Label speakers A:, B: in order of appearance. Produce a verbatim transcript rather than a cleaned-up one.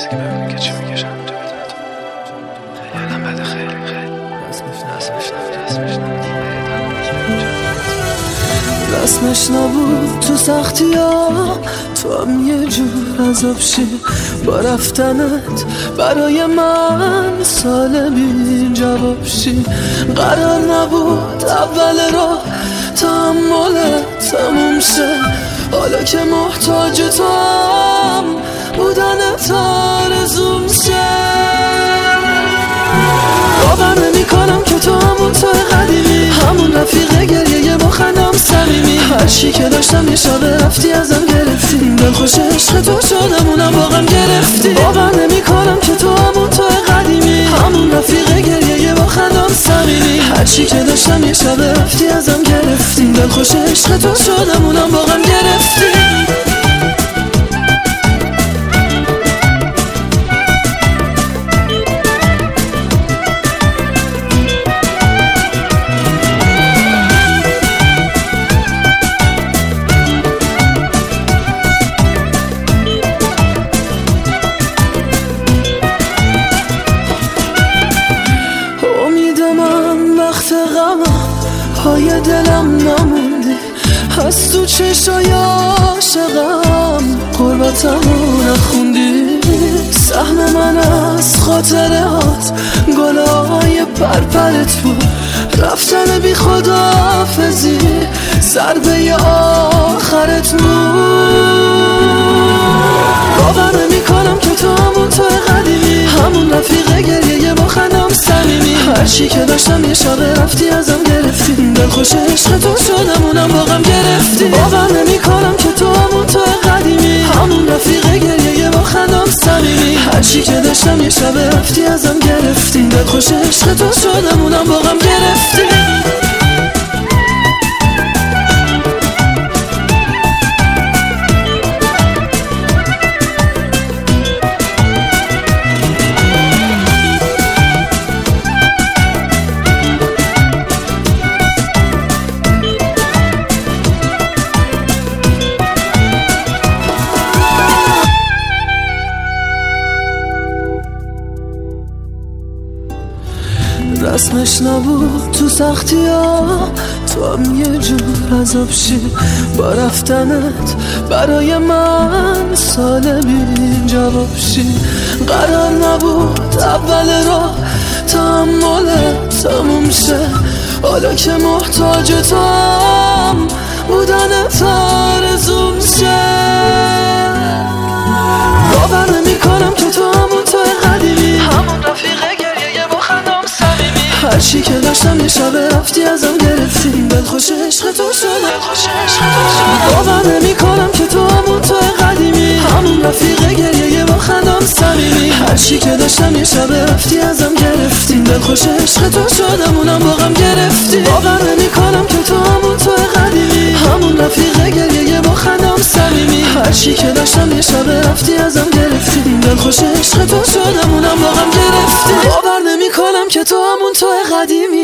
A: کسی که ببینی که چی میکشم اینجا بدونی تو خیلی آدم بده، خیلی خیلی
B: رسمش نبود تو سختی ها، تو هم یه جور عذاب شی با رفتنت برای من سال بی جواب شی. قرار نبود اول راه تحملت تموم شه، حالا که محتاج تو هم بودنت آرزوم شه. باور نمی کنم که تو همون تو قدیمی، همون رفیق گریه با خندم صمیمی. هر چی که داشتم یه شب رفتی ازم گرفتی، دلخوش عشق تو شدم اونم واقعا گرفتی. باور نمی کنم که تو همون تو قدیمی، همون رفیق گریه با خندم صمیمی. هر چی که داشتم یه شب رفتی ازم گرفتی، دلخوش عشق تو شدم اونم واقعا گرفتی. پای دلم نموندی، از تو چشای عاشقم قربتمو نخوندی. سهم من از خاطره هات گلای پرپرت بود، رفتن بی خداحافظی ضربه آخرت بود. باور نمی کنم که تو همون تو قدیمی، همون رفیق گریه با خندم صمیمی. هر چی که داشتم یه شب رفتی ازم گرفتی، دلخوش عشق تو شدم اونم واقعا گرفتی. باور نمی کنم که تو همون تو قدیمی، همون رفیق گریه با خندم صمیمی. هر چی که داشتم یه شب رفتی ازم گرفتی، دلخوش عشق تو شدم اونم واقعا گرفتی. رسمش نبود تو سختی ها، تو هم یه جور عذاب شی با رفتنت برای من سال بی جواب شی. قرار نبود اول راه تحملت تموم شه، حالا که محتاج تو هم بودنت آرزوم شه. باور نمی کنم که تو همون تو قدیمی، همون رفیق گریه با خندم صمیمی. هر چی که داشتم یه شب رفتی ازم گرفتی، دلخوش عشق تو شدم. باور نمی کنم که تو همون تو قدیمی، همون رفیق گریه با خندم صمیمی. هر چی که داشتم یه شب رفتی ازم گرفتی، دلخوش عشق تو شدم اونم واقعا گرفتی. باور نمی کنم که تو همون تو قدیمی، همون رفیق گریه با خندم صمیمی. هر چی که داشتم یه شب رفتی ازم گرفتی، دلخوش عشق تو شدم اونم واقعا گرفتی. باور نمی کنم که تو همون تو قدیمی،